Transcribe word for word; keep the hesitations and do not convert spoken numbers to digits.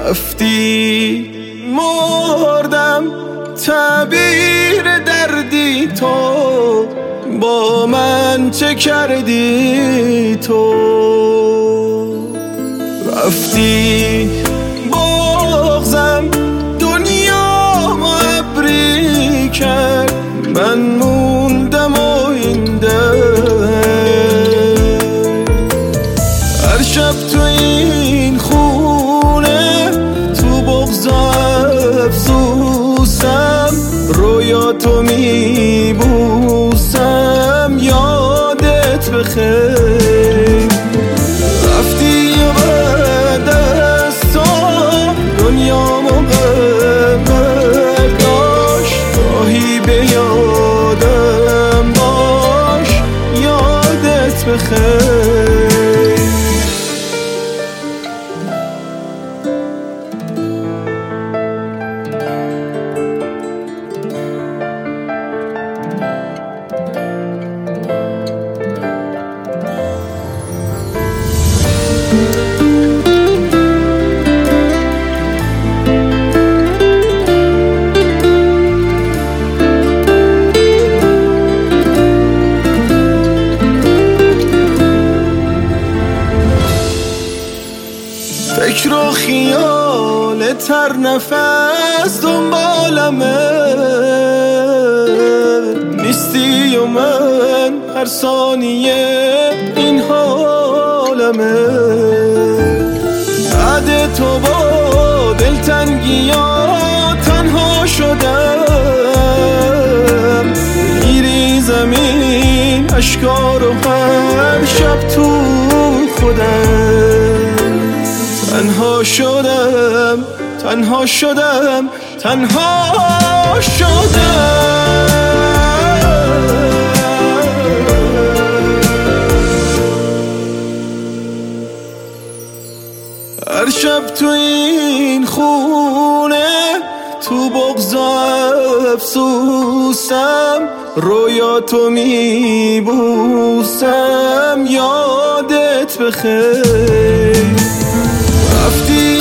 رفتی مردم تعبیر دردی تو، با من چه کردی تو؟ رفتی بغضم دنیا ابری کرد، من موندم آینده. هر شب تو این خونه تو بغض و افسوسم، رویاتو میبوسم یادت بخیر. رفتی و بعد از تو دنیامو برداشت، گاهی به یادم باش یادت بخیر. فکر و خیال تر نفس دنبالمه، نیستی و من هر ثانیه این حالمه. بعد تو با دلتنگی ها تنها شدم، میری زمین اشکا رو هر شب تو خودم. تنها شدم تنها شدم تنها شدم. هر شب تو این خونه تو بغض و افسوسم، رویاتو میبوسم یادت بخیر. رفتی